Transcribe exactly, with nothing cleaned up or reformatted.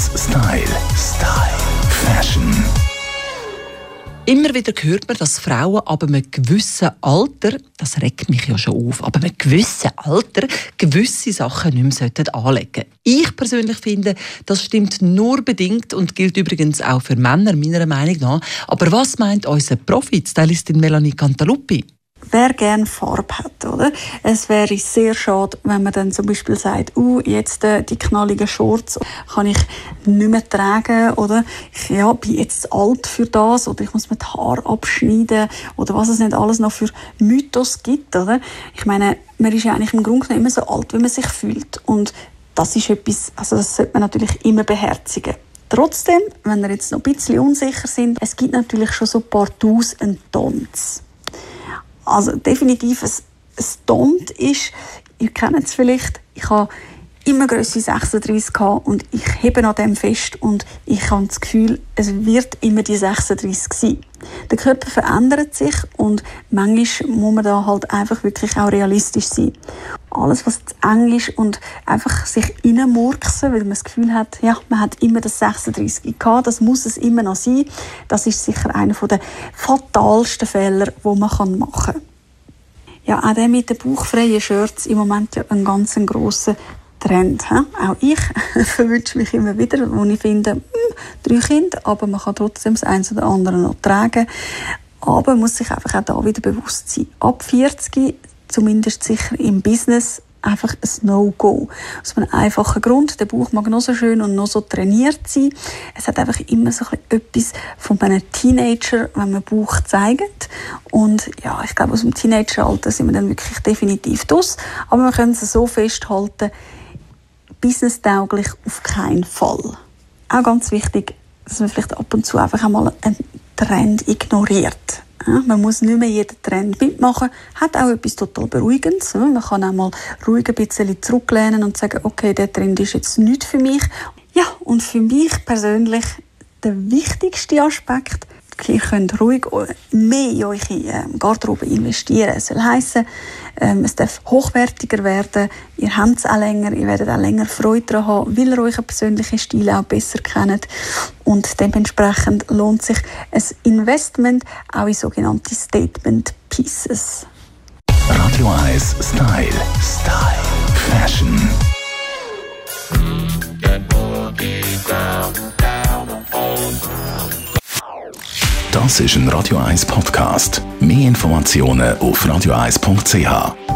eins Style. Style. Fashion. Immer wieder hört man, dass Frauen ab einem gewissen Alter, das regt mich ja schon auf, ab einem gewissen Alter gewisse Sachen nicht mehr anlegen sollten. Ich persönlich finde, das stimmt nur bedingt und gilt übrigens auch für Männer, meiner Meinung nach. Aber was meint unser Profi-Stylistin Melanie Cantaluppi? Wer gerne Farbe hat, oder? Es wäre sehr schade, wenn man dann zum Beispiel sagt, uh, jetzt äh, die knalligen Shorts kann ich nicht mehr tragen, oder? Ich ja, bin jetzt alt für das, oder ich muss mir die Haare abschneiden, oder was es nicht alles noch für Mythos gibt, oder? Ich meine, man ist ja eigentlich im Grunde genommen immer so alt, wie man sich fühlt. Und das ist etwas, also das sollte man natürlich immer beherzigen. Trotzdem, wenn wir jetzt noch ein bisschen unsicher sind, es gibt natürlich schon so ein paar Do's und Don'ts. Also definitiv ein, ein Don't ist, ihr kennt es vielleicht, ich habe immer Grösse sechsunddreißig gehabt und ich hebe an dem fest und ich habe das Gefühl, es wird immer die sechsunddreißig sein. Der Körper verändert sich und manchmal muss man da halt einfach wirklich auch realistisch sein. Alles, was zu eng ist und einfach sich reinmurksen, weil man das Gefühl hat, ja, man hat immer das sechsunddreißig gehabt, das muss es immer noch sein, das ist sicher einer der fatalsten Fehler, die man machen kann. Ja, auch der mit den bauchfreien Shirts im Moment ja ein ganz grosser Trend. He? Auch ich verwünsche mich immer wieder, wo ich finde, hm, drei Kinder, aber man kann trotzdem das eine oder andere noch tragen. Aber man muss sich einfach auch da wieder bewusst sein. Ab vierzig, zumindest sicher im Business, einfach ein No-Go. Aus einem einfachen Grund, der Bauch mag noch so schön und noch so trainiert sein. Es hat einfach immer so etwas von einem Teenager, wenn man Bauch zeigt. Und ja, ich glaube, aus dem Teenageralter sind wir dann wirklich definitiv draus. Aber wir können es so festhalten, businesstauglich auf keinen Fall. Auch ganz wichtig, dass man vielleicht ab und zu einfach einmal einen Trend ignoriert. Ja, man muss nicht mehr jeden Trend mitmachen. Hat auch etwas total Beruhigendes. Man kann auch mal ruhig ein bisschen zurücklehnen und sagen, okay, der Trend ist jetzt nicht für mich. Ja, und für mich persönlich der wichtigste Aspekt, ihr könnt ruhig mehr in eure Garderobe investieren. Es soll heissen, ähm, es darf hochwertiger werden, ihr habt es auch länger, ihr werdet auch länger Freude daran haben, weil ihr euren persönlichen Stil auch besser kennt. Und dementsprechend lohnt sich ein Investment auch in sogenannte Statement Pieces. Radio eins Style. Style. Fashion. Das ist ein Radio eins Podcast. Mehr Informationen auf radio eins punkt c h.